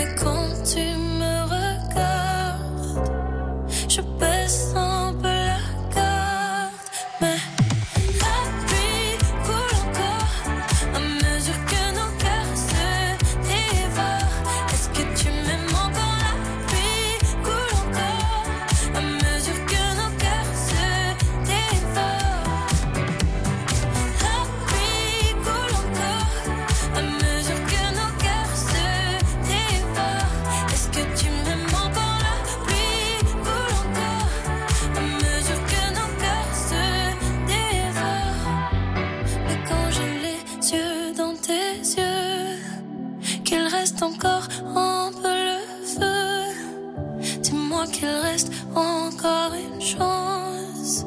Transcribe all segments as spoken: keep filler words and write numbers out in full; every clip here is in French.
Mais quand tu me regardes, je baisse un peu la garde. Mais la pluie coule encore à mesure que nos cœurs se dévorent. Est-ce que tu m'aimes encore? La pluie coule encore à mesure que nos cœurs se dévorent. La pluie coule encore à mesure que nos cœurs se dévorent. Est-ce que tu m'aimes encore? La pluie coule encore à mesure que nos cœurs se dévorent. Mais quand j'ai les yeux dans tes yeux, qu'il reste encore un peu le feu, dis-moi qu'il reste encore une chance.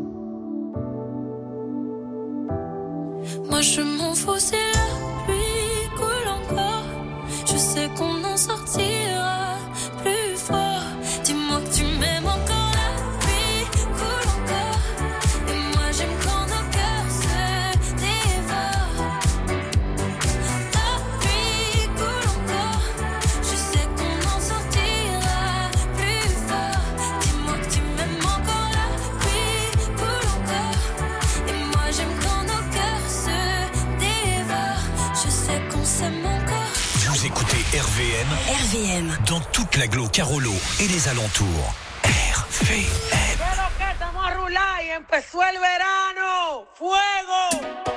Moi je m'en fous si la pluie coule encore, je sais qu'on en sortira plus fort. Dis-moi que tu m'aimes encore. La pluie coule encore et moi j'aime quand nos cœurs se dévorent. La pluie coule encore, je sais qu'on en sortira plus fort. Dis-moi que tu m'aimes encore. La pluie coule encore et moi j'aime quand nos cœurs se dévorent. Je sais qu'on s'aime encore. Vous écoutez R V M. R V M. Dans toute l'agglo Carolo et les alentours. R V M. Pero que estamos a rular y empezó el verano. ¡Fuego!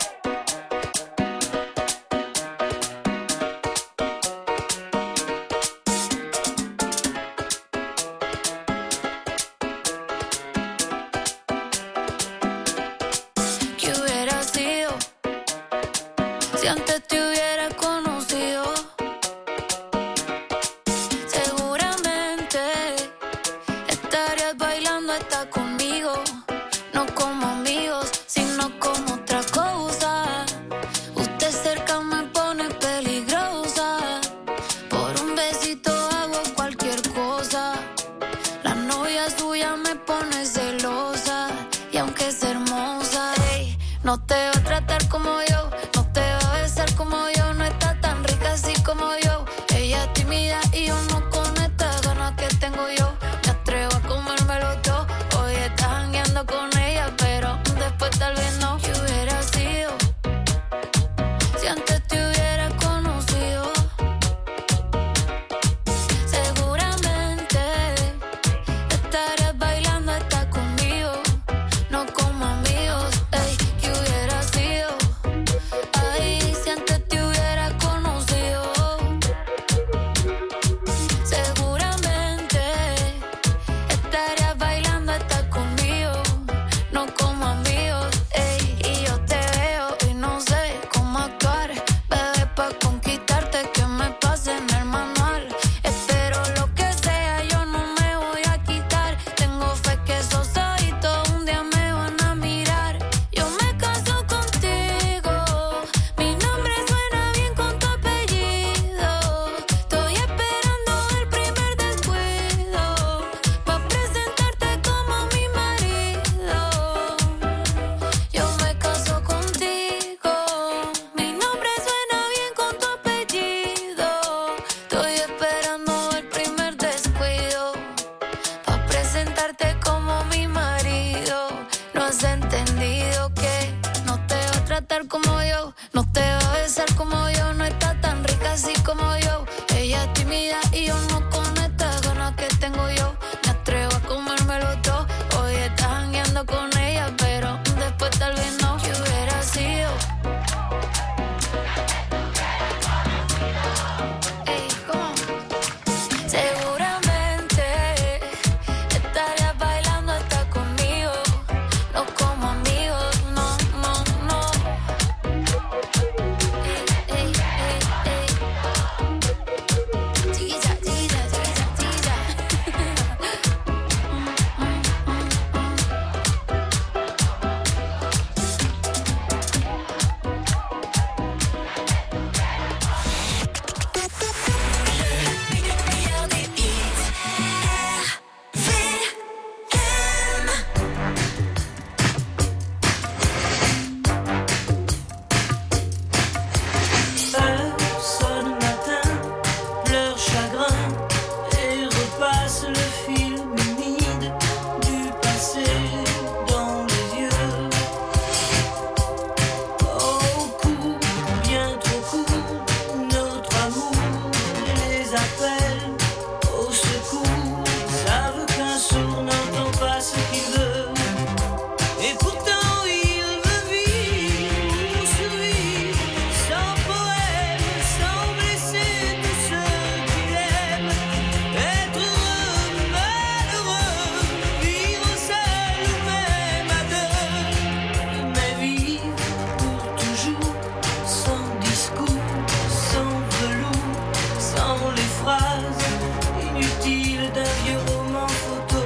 ¿Qué hubiera sido si antes te hubiera conocido? Seguramente estarías bailando hasta conmigo, no como amigos, sino como otra cosa. Usted cerca me pone peligrosa, por un besito hago cualquier cosa. La novia suya me pone celosa, y aunque es hermosa, ey, no te va a tratar como yo, no te va a besar como yo, no está tan rica así como yo. Ella es tímida y yo no con estas ganas que tengo yo. Me atrevo a comérmelo todo. Hoy estás jangueando con ella, pero después tal vez no. ¿Qué hubiera sido si antes te hubiera conocido? Seguramente estarías bailando hasta conmigo, no como amigos. Ey, ¿qué hubiera les appelle au secours, savent qu'un sourd n'entend pas ce qu'il veut. Et pourtant il veut vivre, survivre, sans poème, sans blesser tous ceux qu'il aime. Être heureux, malheureux, vivre seul ou même à deux. Mais vivre pour toujours, sans discours, sans velours, sans les phrases inutiles d'un vieux roman photo.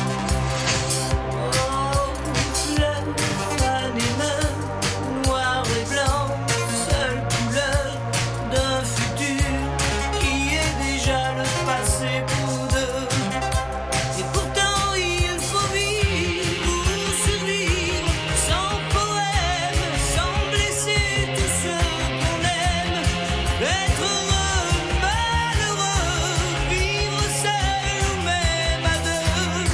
Oh, fleurs, fan et meurt, noir et blanc, seule couleur d'un futur qui est déjà le passé pour deux. Et pourtant il faut vivre pour survivre, sans poème, sans blesser tous ceux qu'on aime. Être heureux, malheureux, vivre seul ou même à deux.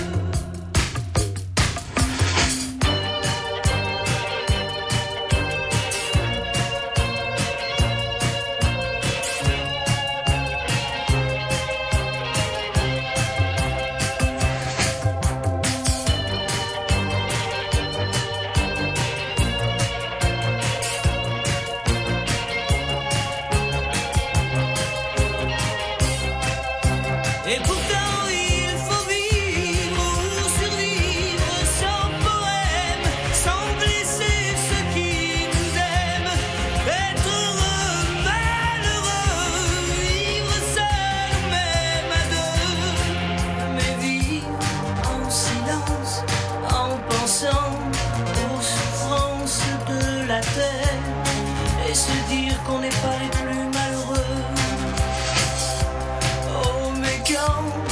Et pourtant il faut vivre pour survivre, sans poème, sans blesser ceux qui nous aiment. Être heureux, malheureux, vivre seul ou même à deux. Mais vivre en silence, en pensant aux souffrances de la terre, et se dire qu'on n'est pas les plus malheureux. Oh, mais quand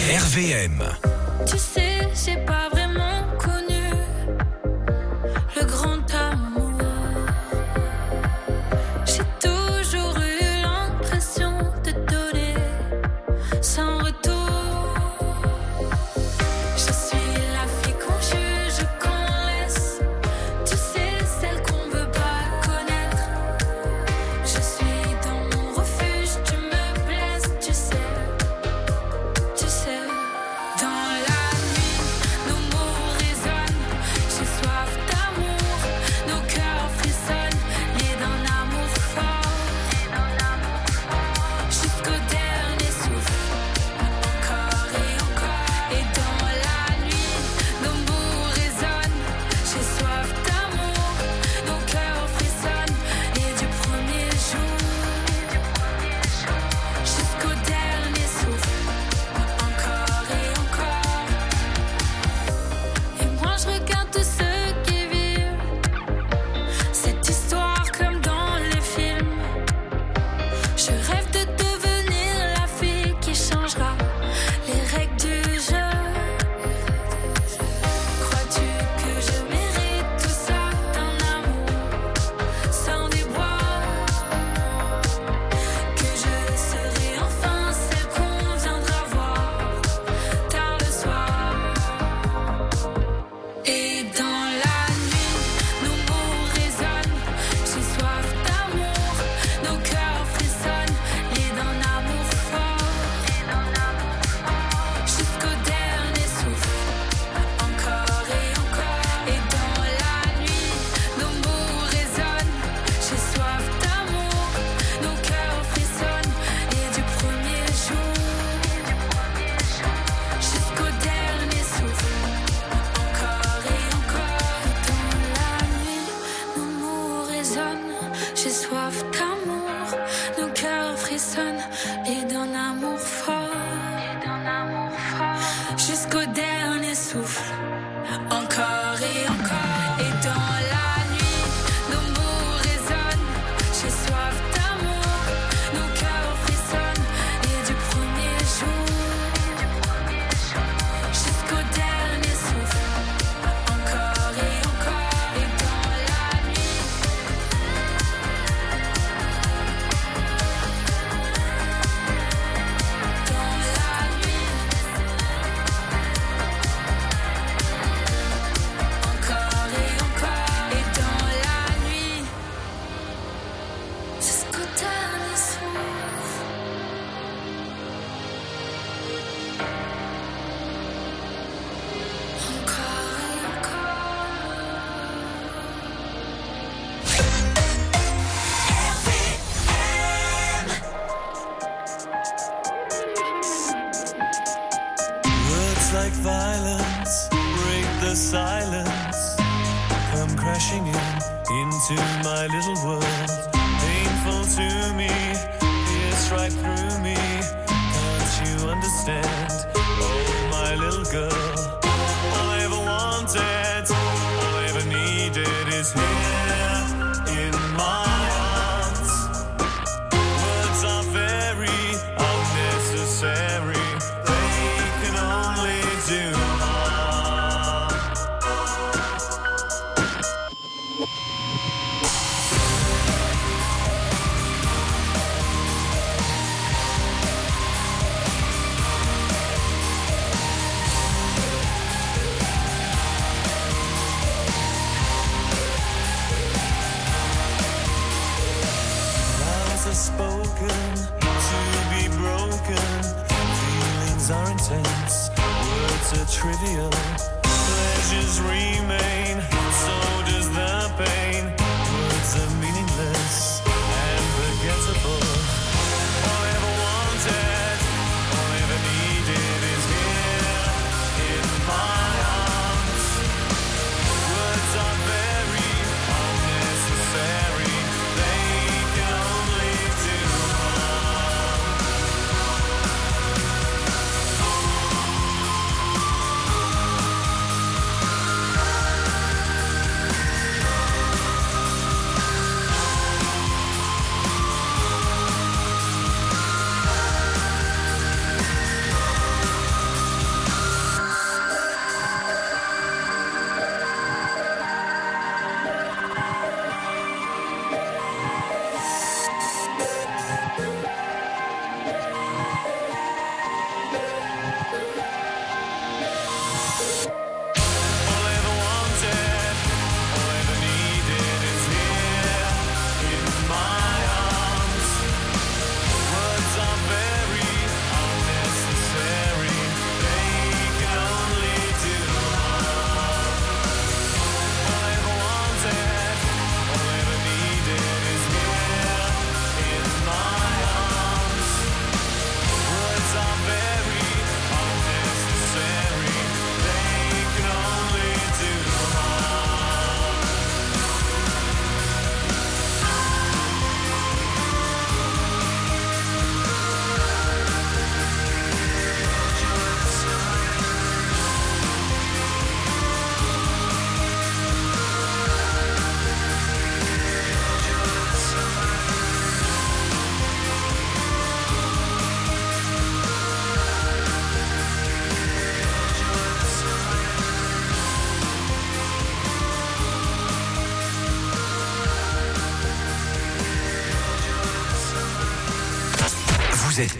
R V M. Tu sais, j'ai pas vraiment connu le grand amour. J'ai toujours eu l'impression de donner sans retour. Je suis la fille qu'on juge, qu'on laisse. Tu sais, celle qu'on veut pas connaître. Je suis dans mon refuge, tu me blesses, tu sais. Tu sais, dans la nuit, nos mots résonnent. J'ai soif d'amour, nos cœurs frissonnent, liés d'un amour fort, jusqu'au dernier souffle, encore et encore. Et dans la nuit, nos mots résonnent. J'ai soif d'amour, nos cœurs frissonnent, liés du premier jour, jusqu'au dernier souffle, encore et encore. Et moi je regarde tous ceux qui vivent cette histoire comme dans les films. Je rêve de devenir la fille qui changera les règles du jeu. Crois-tu que je mérite tout ça, d'un amour sans déboire? Que je serai enfin celle qu'on viendra voir tard le soir. Et dans la nuit, nos mots résonnent. J'ai soif d'amour, nos cœurs frissonnent, liés d'un amour fort, jusqu'au dernier souffle, encore et encore. Et dans la nuit, nos mots résonnent. J'ai soif d'amour, nos cœurs frissonnent, liés du premier jour, jusqu'au dernier souffle, encore et encore. Dans la nuit, nos mots résonnent. J'ai soif d'amour, nos cœurs frissonnent, liés d'un amour fort, jusqu'au dernier souffle, encore et encore. Et dans la nuit, nos mots résonnent. J'ai soif d'amour, nos cœurs frissonnent, liés du premier jour, jusqu'au dernier souffle, encore et encore. Et dans la nuit, dans la nuit, encore et encore. Et dans la nuit, jusqu'au dernier souffle. Encore et Words like violence break the silence, come crashing in into my little world. Painful to me, pierce right through me. Can't you understand? Oh, my little girl. All I ever wanted, all I ever needed is here in my arms. Words are very unnecessary. They can only do harm. Vows are spoken to be broken. Feelings are intense, words are trivial. Pleasures remain, so does the pain. Words are meaningless and forgettable. All I ever wanted, all I ever needed is here in my arms. Words are very unnecessary. They can only do harm.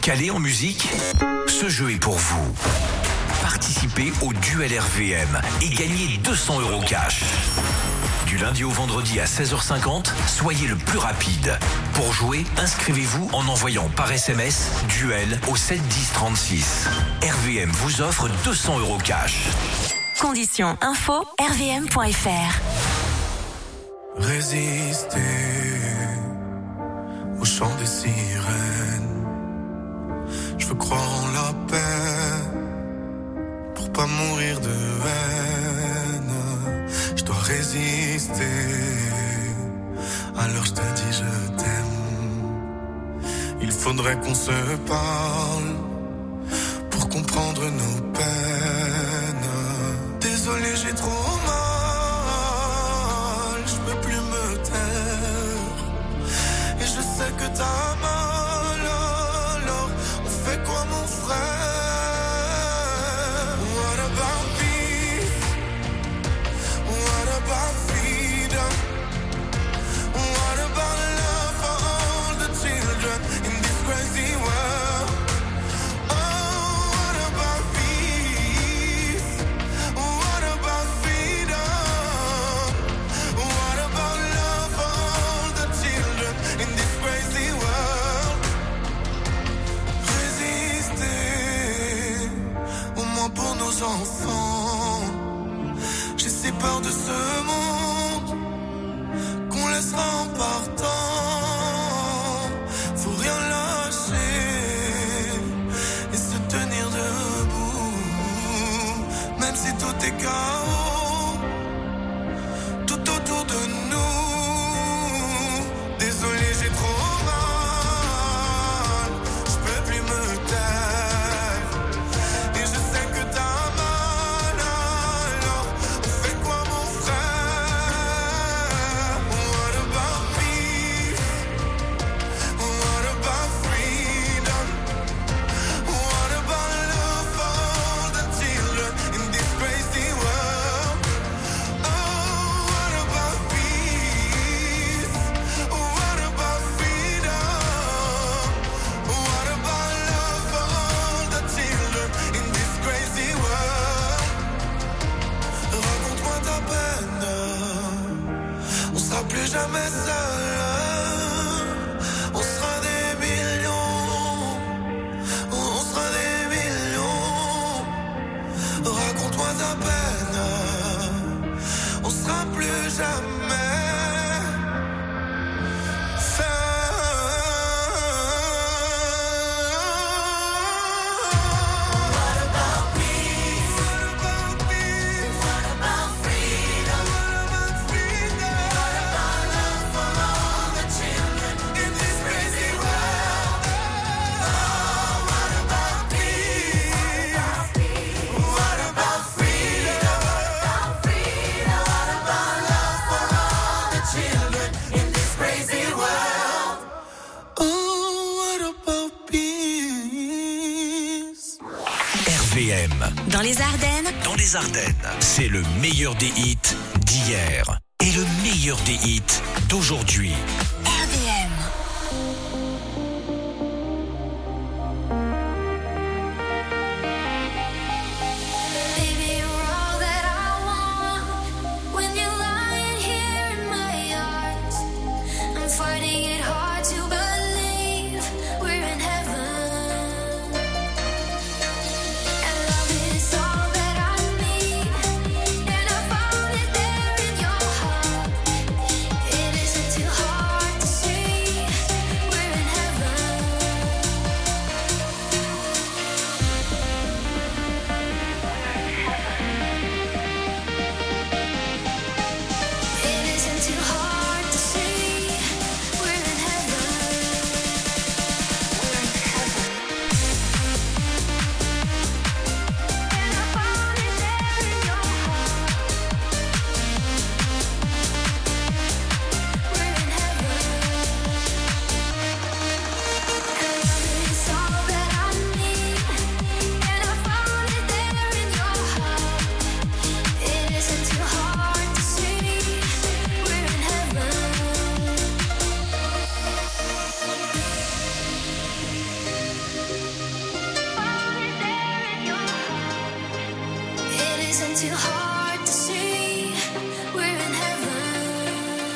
calé en musique? Ce jeu est pour vous. Participez au Duel R V M et gagnez deux cents euros cash. Du lundi au vendredi à seize heures cinquante, soyez le plus rapide. Pour jouer, inscrivez-vous en envoyant par S M S Duel au sept dix trente-six. R V M vous offre deux cents euros cash. Conditions info r v m point f r. Résister au chant des sirènes. Je veux croire en la paix pour pas mourir de haine. Je dois résister. Alors je te dis je t'aime. Il faudrait qu'on se parle pour comprendre nos peines. Désolé, j'ai trop mal. Je peux plus me taire. Et je sais que t'as mal. Alors on fait quoi mon frère? What about peace? What about freedom? What about love for all the children in this crazy world? Oh, what about peace? What about freedom? What about love for all the children in this crazy world? Résister, au moins pour nos enfants. J'ai si peur de ce monde qu'on laissera en partant. Faut rien lâcher et se tenir debout, même si tout est chaos tout autour de nous. Désolé, j'ai trop mal. Je peux plus me taire. Et je sais que t'as mal. Alors on fait quoi mon frère? What about peace? What about freedom? What about love for all the children in this crazy world? Oh, what about peace? What about freedom? What about love for all the children in this crazy world? Raconte-moi ta peine. On sera plus jamais seul. On sera des millions. On sera des millions. Raconte-moi ta peine. On sera plus jamais seul. What about peace? What about peace? What about freedom? What about freedom? What about love for all the children in this crazy world? Oh, what about peace? What about freedom? What about love for all the children in this crazy world? Oh, what about peace? R V M, Dans les Ardennes, dans les Ardennes, c'est le meilleur des hits d'hier et le meilleur des hits d'aujourd'hui. R V M. Baby, you're all that I want. When you're lying here in my arms, I'm finding it hard to believe we're in heaven. And love is all that I need, and I found it there in your heart. It isn't too hard. too hard to see? We're in heaven.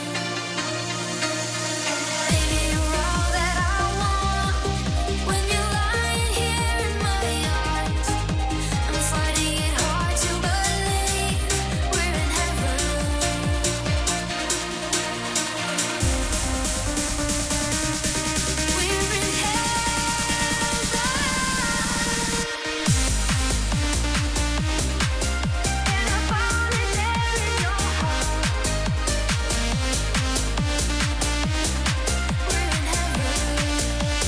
Baby, you're all that I want. When you're lying here in my arms, I'm finding it hard to believe we're in heaven. We're in and I found it there in your heart. We're in heaven.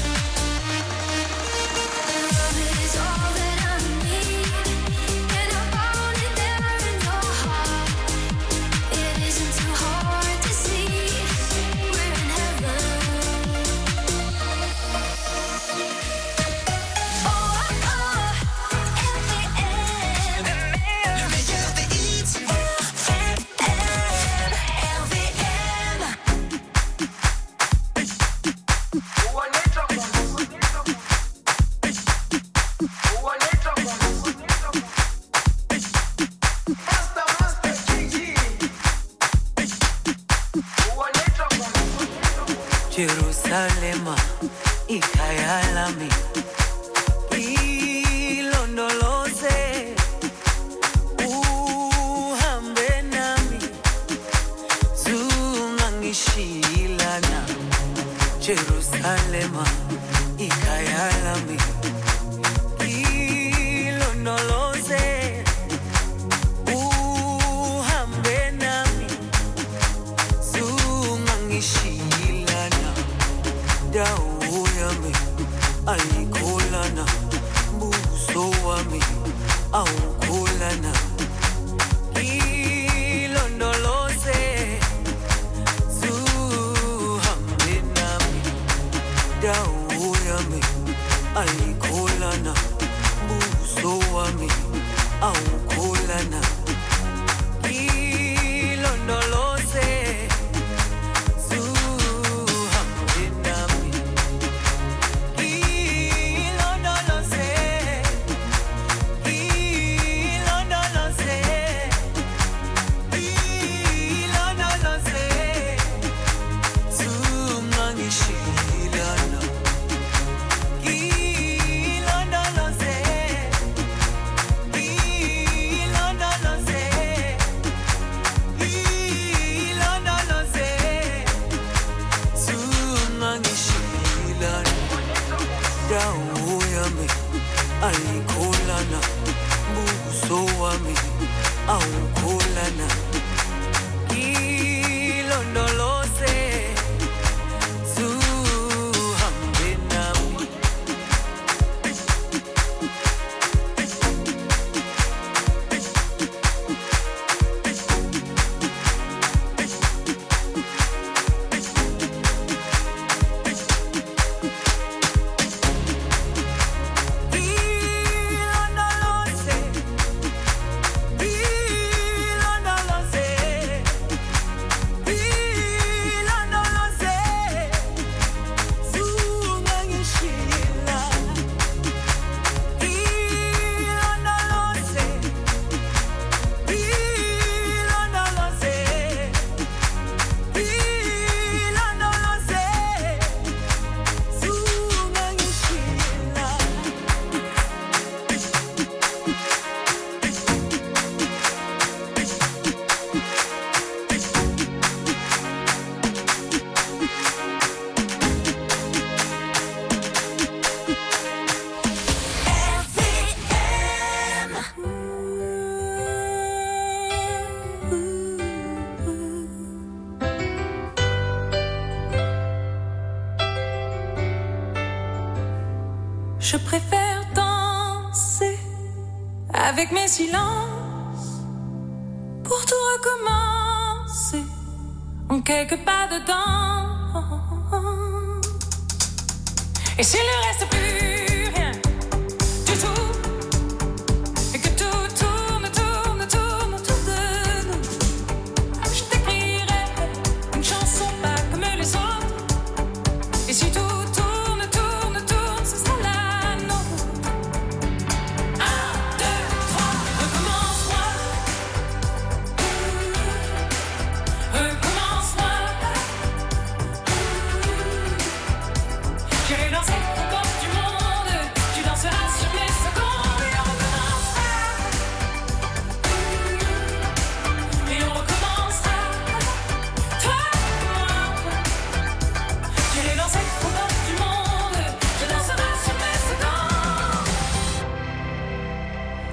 Love is all that I need, and I found it there in your heart. It isn't too hard to see. We're in heaven. Oh, oh, L V M. Le meilleur des hits. L V M. Jerusalema, ikhaya lami, ilondoloze, uhambe nami, zungangishilana. Jerusalema, ikhaya lami, ilondoloze, uhambe nami, zungangishilana. Dawo yami ayikholana, buso wami awukholana. Ilondoloze, zuhambe nami. Dawo yami ayikholana, buso wami awukholana. Ilondoloze, zuhambe nami. Ilondoloze, ilondoloze, ilondoloze, zungangishilana. Ilondoloze, ilondoloze, ilondoloze, zungangishilana. Dawo yami ayikholana, buso wami awukholana. Ilondoloze, zuhambe nami. Ilondoloze, ilondoloze, ilondoloze, zungangishilana. Ilondoloze, ilondoloze, ilondoloze, zungangishilana. Je préfère danser avec mes silences pour tout recommencer en quelques pas dedans. Et s'il ne reste plus rien du tout, et que tout tourne, tourne, tourne autour de nous, je t'écrirai une chanson pas comme les autres. Et si tout tourne, tourne, tourne, ce sera la nôtre. Un, deux, trois, recommence-moi.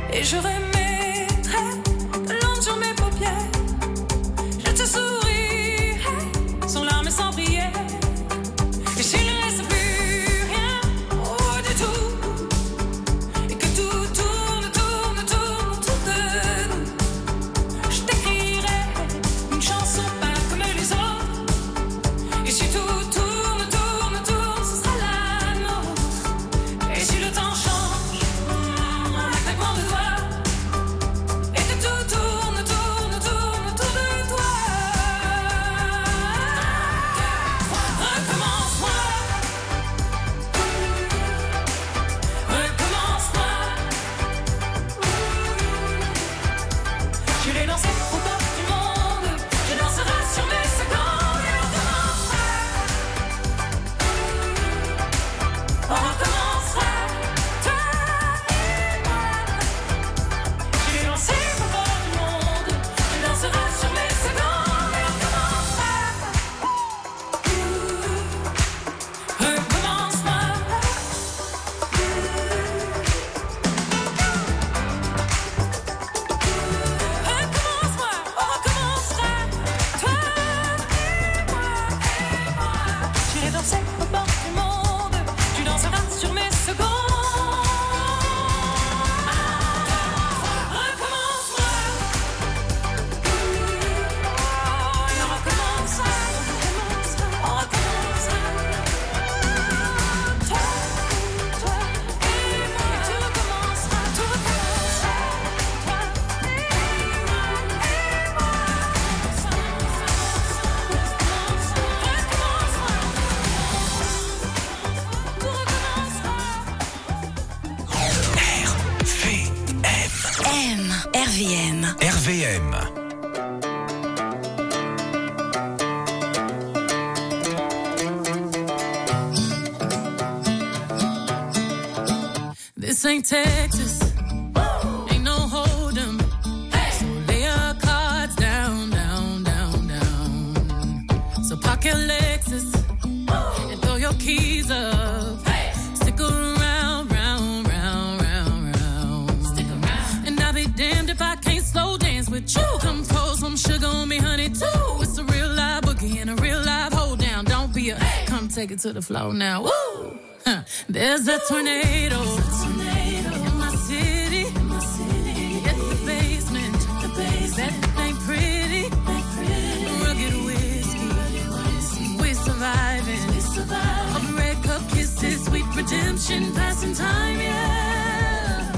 Et je remettrai de l'encre sur mes paupières. Je te sourirai sans larmes et sans prière. Et s'il ne reste plus rien, oh du tout, et que tout tourne, tourne, tourne autour de nous, je t'écrirai une chanson pas comme les autres. Et si tout tourne, tourne, tourne, ce sera la nôtre. Et si le temps change, mm, un claquement de doigts, et que tout tourne, tourne, tourne autour de toi. Recommence-moi, recommence-moi. Je l'ai lancé au bord du monde, je danserai sur mes secondes et on recommencera. On recommencera, toi et moi. Je l'ai lancé au bord du monde, je danserai sur mes secondes et on recommencera. Recommence-moi. Recommence-moi, on recommencera, toi et moi, et moi. J'irai danser au bord du monde, tu danseras sur mes secondes. Recommence-moi. Et on recommencera, on recommencera. Toi, toi et moi, et tu recommenceras, tout recommencera. Toi et moi, et moi. Tout recommencera. M. R V M. R V M. This ain't Texas, ain't no hold'em. So lay your cards down, down, down, down. So park your Lexus and throw your keys up. Stick around, round, round, round, round. Stick around. And I'll be damned if I can't slow dance with you. Come pour some sugar on me, honey, too. It's a real live boogie and a real live hold down. Don't be a, come take it to the floor now. Woo! Huh. There's a tornado. In my city, at the basement, that ain't pretty, rugged whiskey, we're surviving, all the red cup kisses, sweet redemption, passing time, yeah.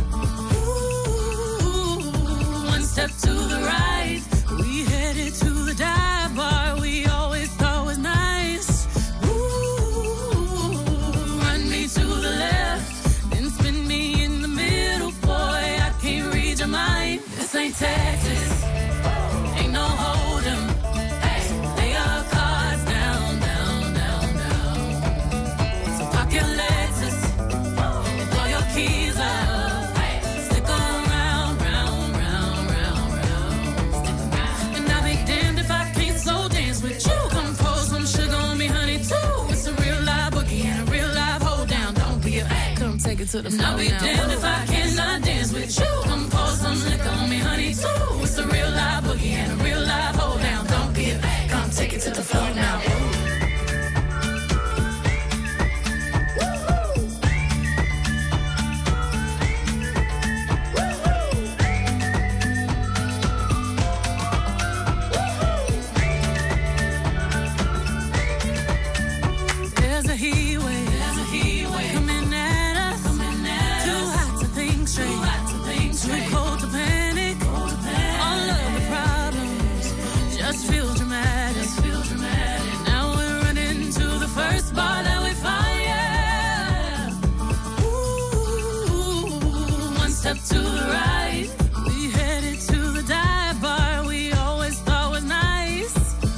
Ooh, one step to the right, we headed to the dive bar we always thought was nice. Ooh, run me to the left, then spin me in the middle, boy, I can't read your mind. This ain't Texas, ain't no hold'em. Lay your cards down, down, down, down. So park your Lexus and throw your keys up. Stick around, round, round, round, round. And I'll be damned if I can't slow dance with you. Come pour some sugar on me, honey, too. It's a real live boogie and a real live hold down. Don't be a, come take it to the floor now. I'll be damned if I cannot dance with you. Come pour some liquor on me, honey, too. It's a real live boogie and a real live hold down. Don't be a, come take it to the floor now. There's a heat wave, there's a heat wave coming at us, coming at too us. Hot to think straight, too hot to think straight, too cold to panic, cold to panic. All of the problems just feel dramatic, just feel dramatic. Now we're running to the first bar that we find, yeah. Ooh, one step to the right, we headed to the dive bar we always thought was nice.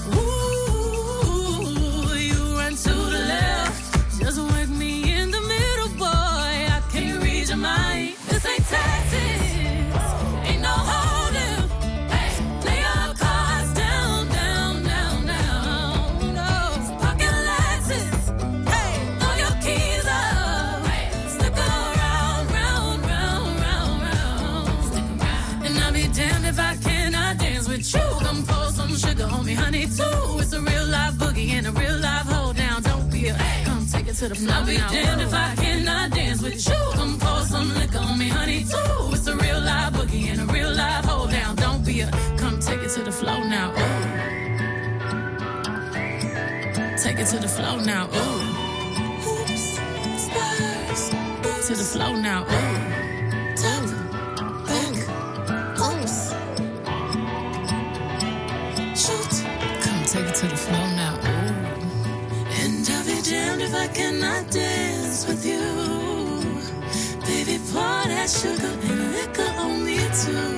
Ooh, you run to the left, just wake me in the middle, boy, I can't read your mind. This ain't Texas, ain't no hold'em. Lay your cards down, down, down, down. No, so park your Lexus, hey, throw your keys up. Stick around, round, round, round, round. to the floor. I'll be damned if I cannot dance with you. Come pour some liquor on me, honey, too. It's a real live boogie and a real live hold down. Don't be a, come take it to the floor now. Ooh. Take it to the floor now. Ooh. Hoops, spurs, to the floor now. Ooh. Top, back, hoops. Shoot. Come take it to the floor now. Ooh. And I'll be damned if I cannot dance with you. Baby, pour that sugar and liquor on me too.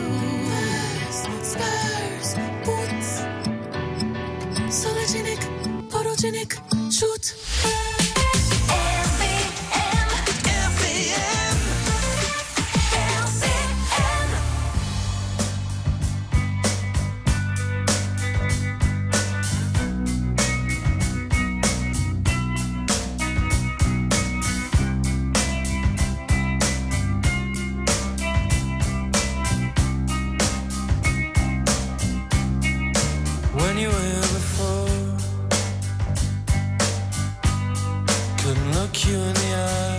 Spurs, boots. Sologenic, photogenic, shoot. When you were here before, couldn't look you in the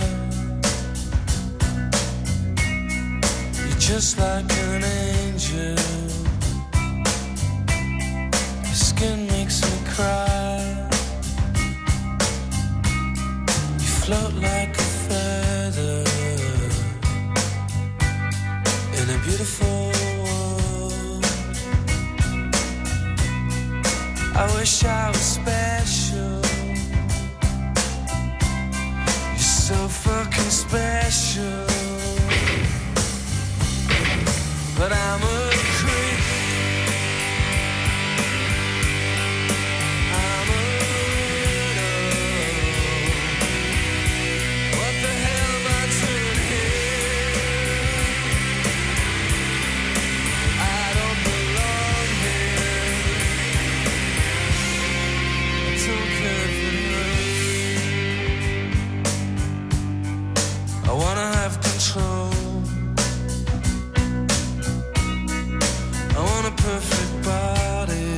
eye. You're just like an angel. Your skin makes me cry. You float like a feather in a beautiful world. I wish I was special. You're so fucking special. But I'm a creep. I'm a widow. What the hell am I doing here? I don't belong here. I don't care if it hurts. I wanna have control. I want a perfect body.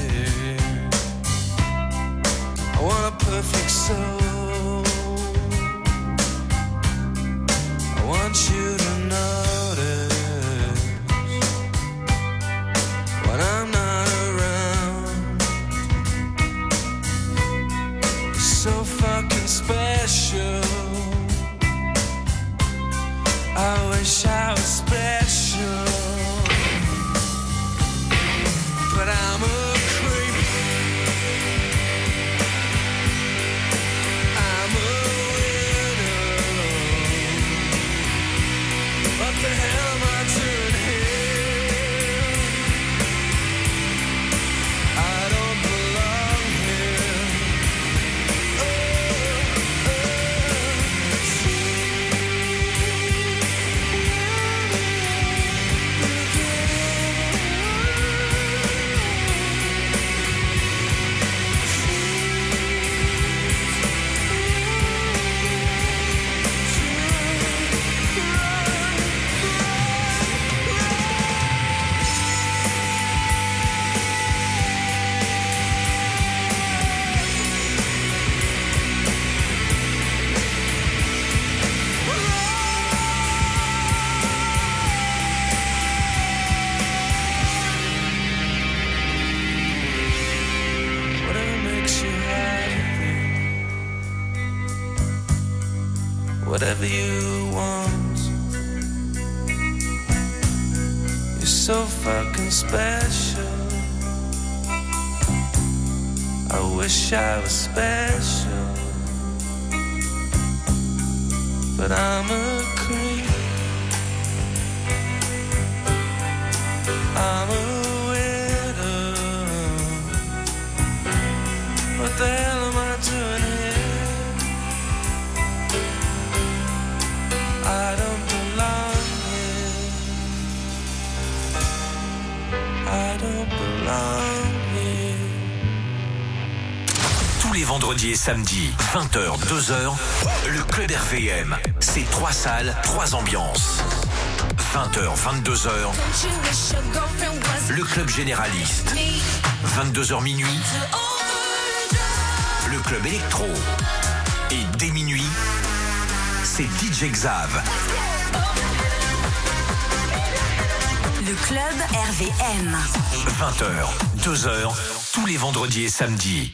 I want a perfect soul. I want you to notice when I'm not around. You're so fucking special. I wish I was special. But I'm a creep. I'm a widow. What the hell am I doing here? I don't belong here. Oh, whatever makes you happy, whatever you want. You're so fucking special. I wish I was special. But I'm a creep. I'm a widow. What the hell am I doing here? I don't belong here. I don't belong here. Tous les vendredis et samedis, vingt heures, deux heures, le Club R V M. C'est trois salles, trois ambiances. vingt heures, vingt-deux heures, le Club Généraliste. vingt-deux heures minuit, le Club Électro. Et dès minuit, c'est D J Xav. Le club R V M. vingt heures, deux heures, tous les vendredis et samedis.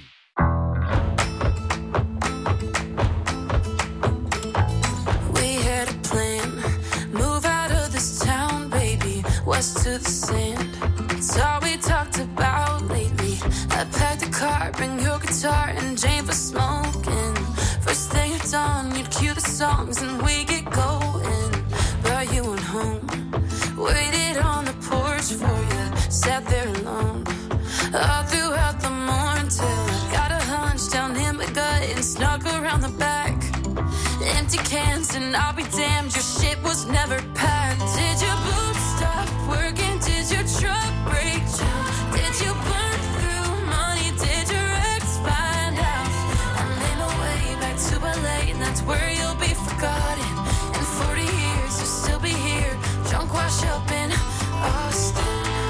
We had a plan, move out of this town, baby, west to the sand. It's all we talked about lately. I packed a car, bring your guitar, and Jane for smoking. First thing at dawn, you'd cue the songs and we get going. But you went home, waited on the porch for you, sat there alone all throughout the morning till I got a hunch down in my gut and snuck around the back. Empty cans and I'll be damned, your shit was never packed. Did your boots stop working? Did your truck break down? Did you burn through money? Did your ex find out? I made my way back to L A and that's where you'll be forgotten. In forty years you'll still be here, drunk wash up in Austin.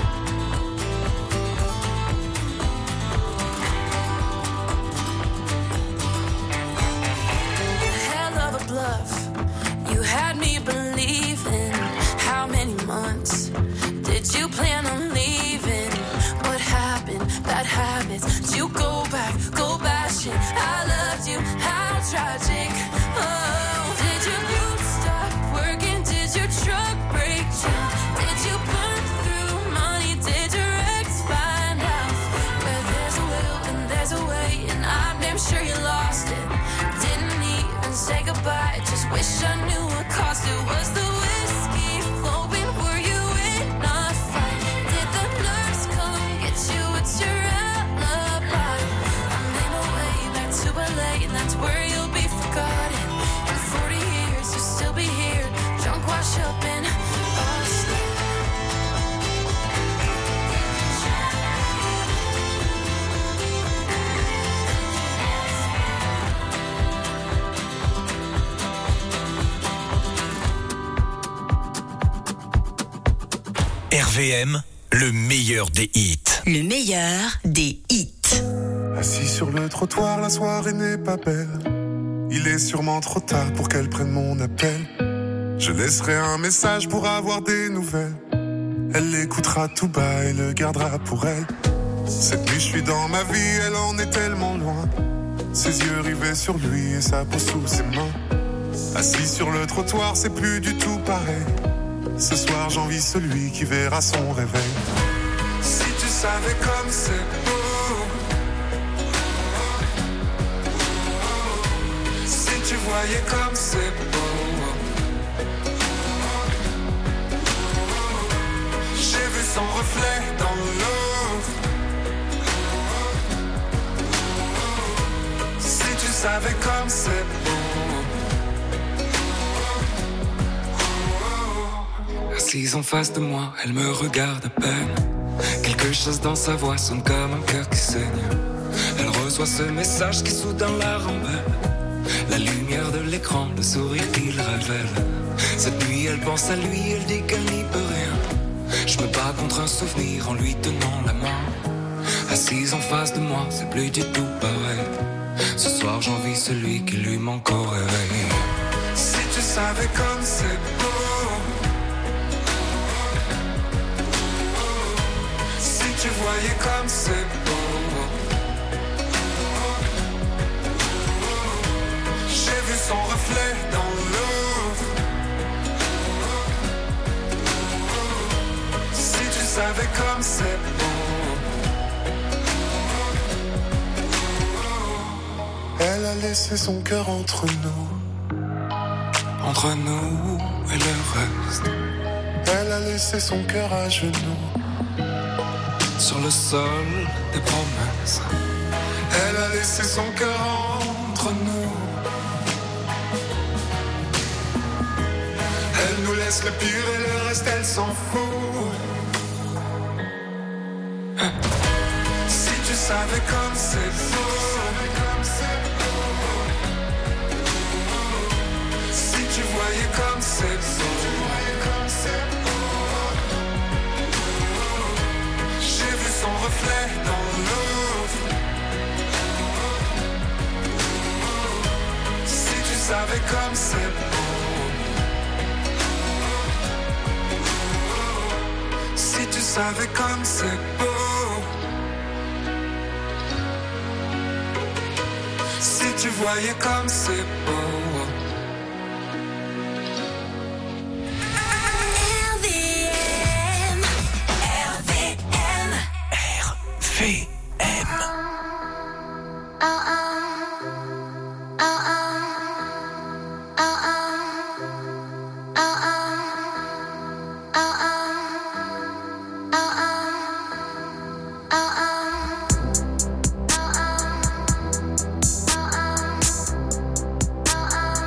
Hell of a bluff, you had me believing. How many months did you plan on leaving? What happened? Bad habits. Did you go back, go bashing? I loved you, how tragic. Oh, did your boots stop working? Did your truck break down? Did you burn through money? Did your ex find out? Where there's a will and there's a way, and I'm damn sure you lost it. Didn't even say goodbye, just wish I knew what cost it. Was the whiskey flowing? Were you in a fight? Did the nurse come get you? It's your alibi. I made my way back to L A and that's where you'll be forgotten. In forty years you'll still be here, drunk wash up in Austin. R V M, le meilleur des hits. Le meilleur des hits. Assis sur le trottoir, la soirée n'est pas belle. Il est sûrement trop tard pour qu'elle prenne mon appel. Je laisserai un message pour avoir des nouvelles. Elle l'écoutera tout bas et le gardera pour elle. Cette nuit je suis dans ma vie, elle en est tellement loin. Ses yeux rivés sur lui et sa peau sous ses mains. Assis sur le trottoir, c'est plus du tout pareil. Ce soir j'envie celui qui verra son réveil. Si tu savais comme c'est beau, si tu voyais comme c'est beau, j'ai vu son reflet dans l'eau. Si tu savais comme c'est beau. Assise en face de moi, elle me regarde à peine. Quelque chose dans sa voix sonne comme un cœur qui saigne. Elle reçoit ce message qui soudain la rembelle. La lumière de l'écran, le sourire qu'il révèle. Cette nuit elle pense à lui, elle dit qu'elle n'y peut rien. Je me bats contre un souvenir en lui tenant la main. Assise en face de moi, c'est plus du tout pareil. Ce soir j'envie celui qui lui manque au réveil. Si tu savais comme c'est beau, tu voyais comme c'est beau. J'ai vu son reflet dans l'eau. Si tu savais comme c'est beau. Elle a laissé son cœur entre nous. Entre nous et le reste. Elle a laissé son cœur à genoux. Sur le sol des promesses. Elle a laissé son cœur entre nous. Elle nous laisse le pire et le reste elle s'en fout. Si tu savais comme c'est beau. Si tu voyais comme c'est beau. Son reflet dans l'eau. savais comme c'est beau. Si tu voyais comme c'est beau. R V M. R V M. R V M. Oh oh. Oh oh. Oh oh. Oh oh. Oh oh. Oh oh.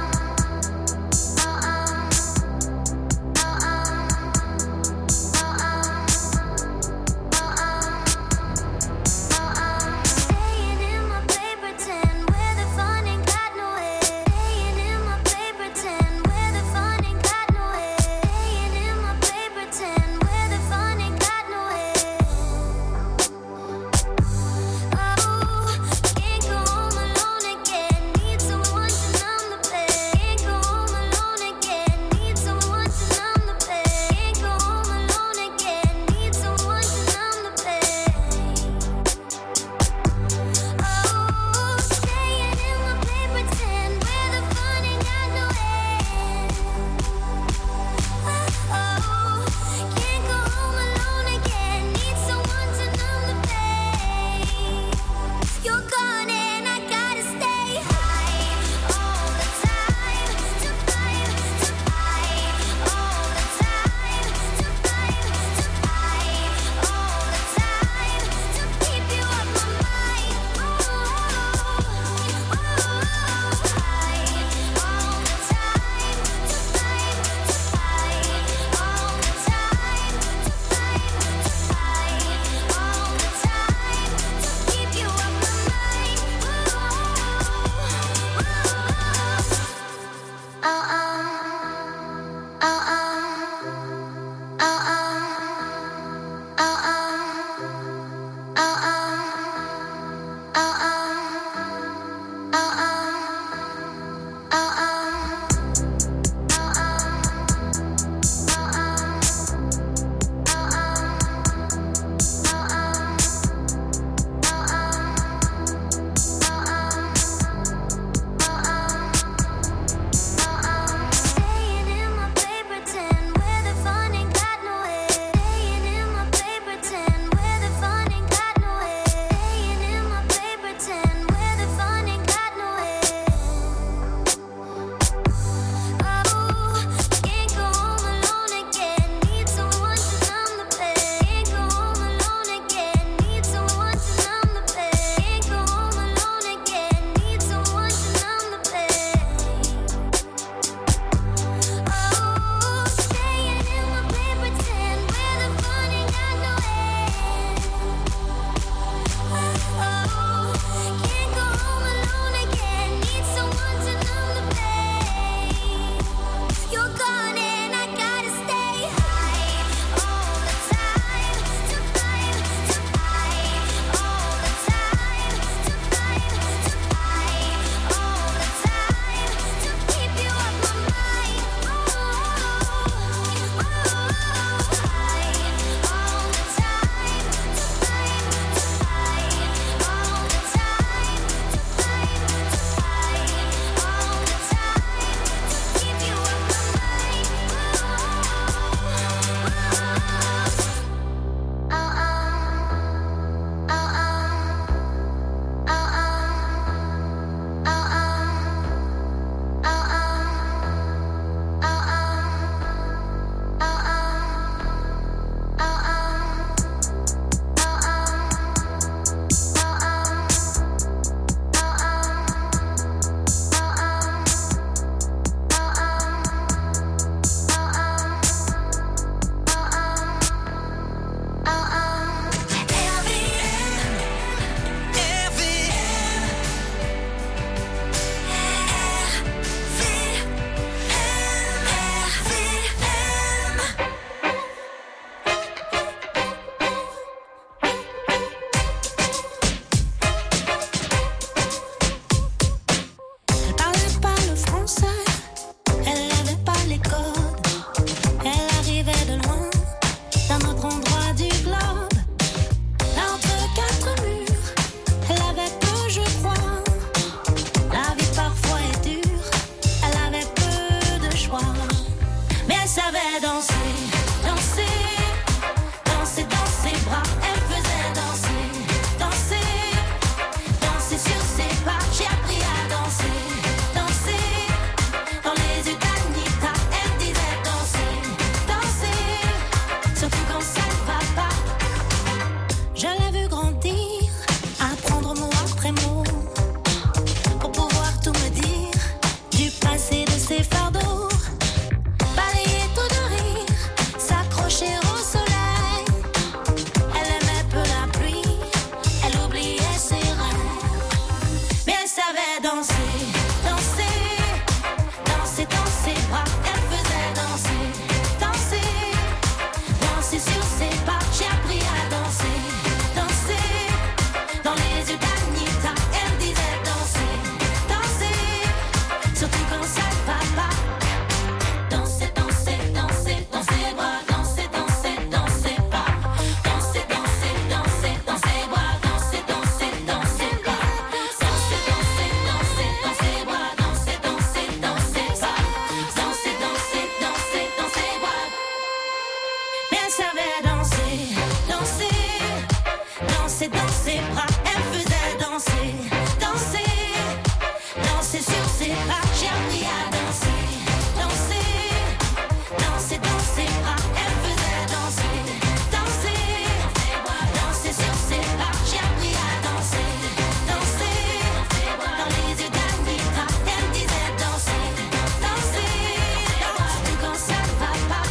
savait danser, danser, danser dans ses bras. Elle faisait danser, danser, danser sur ses bras. J'ai appris à danser, danser, danser dans ses bras. Elle faisait danser, danser, danser sur ses bras. J'ai appris à danser, danser, dans les yeux d'Anita. Elle me disait danser, danser, danser quand ça ne va pas.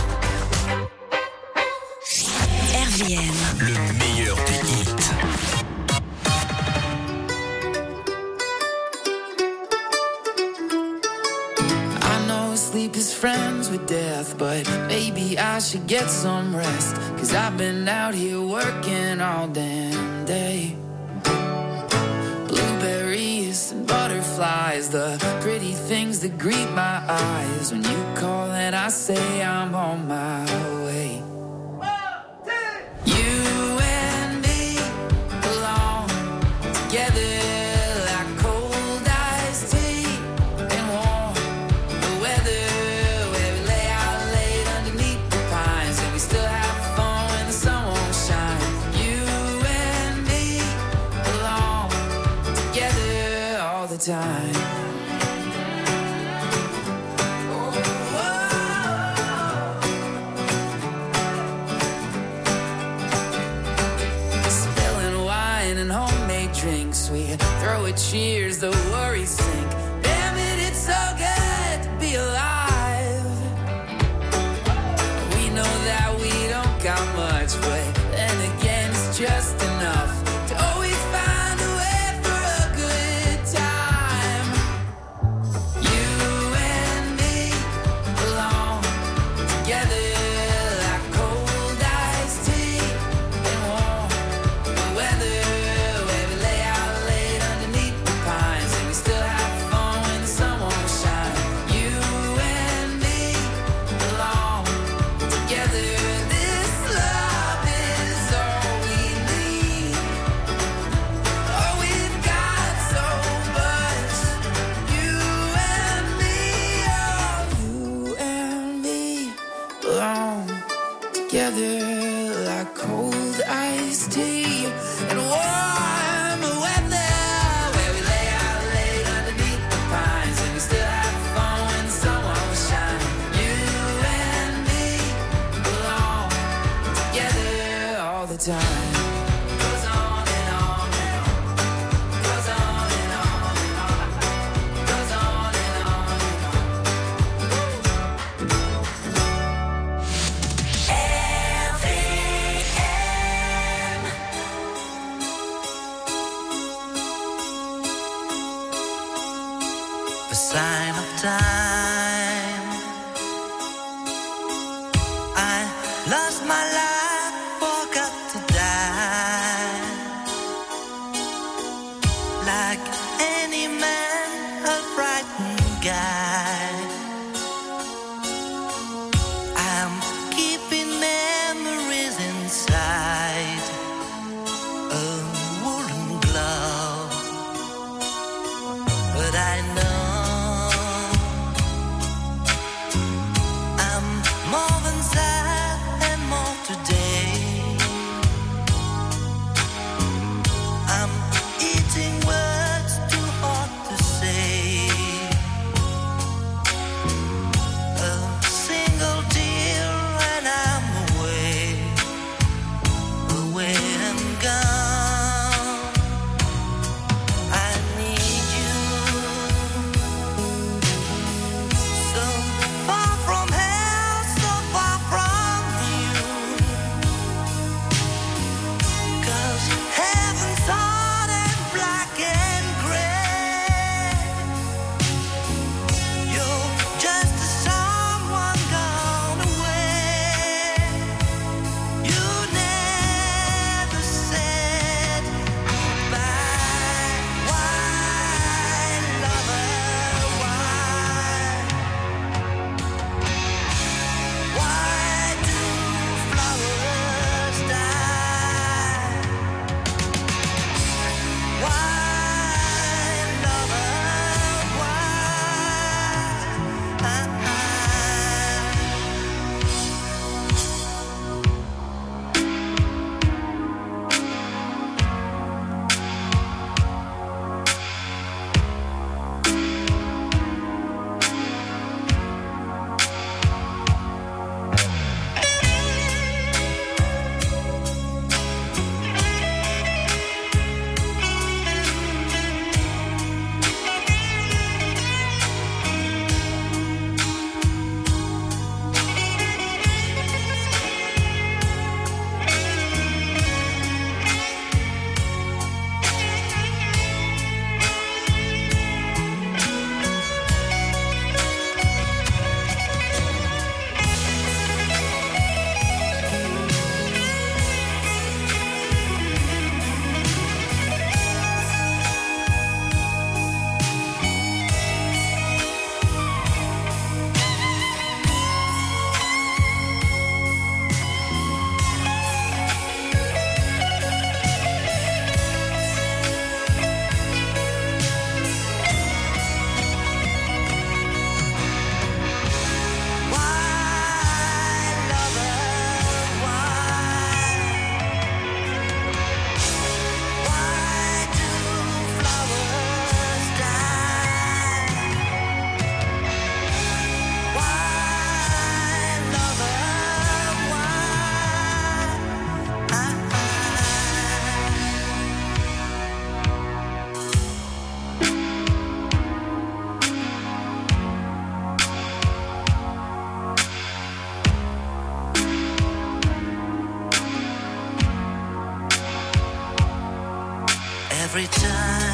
R V M. Le meilleur des hits. I know sleep is friends with death, but maybe I should get some rest. Cause I've been out here working all damn day. Blueberries and butterflies, the pretty things that greet my eyes. When you call and I say I'm on my way. You and me belong together like cold iced tea and warm the weather, where we lay out late underneath the pines and we still have fun when the sun won't shine. You and me belong together all the time. Spilling wine and homemade drinks, we throw a cheers, the worries sink. Damn it, it's so good to be alive. We know that we don't got much, but then again, it's just enough to always find a way for a good time. You and me belong together like cold iced tea and warm the weather, where we lay out late underneath the pines and we still have fun when the sun won't shine. You and me belong together. This love is all we need. Oh, we've got so much. You and me, oh, you and me belong together like cold iced tea and warm weather, where we lay out late underneath the pines and we still have fun when the sun won't shine. You and me belong together all the time. Goes on and on and on. Goes on and on and on. Goes on and on and A sign of time. I lost my life, forgot to die. Like any man, a frightened guy. I'm keeping memories inside a woolen glove. But I know I'm more than sad and more today. every time.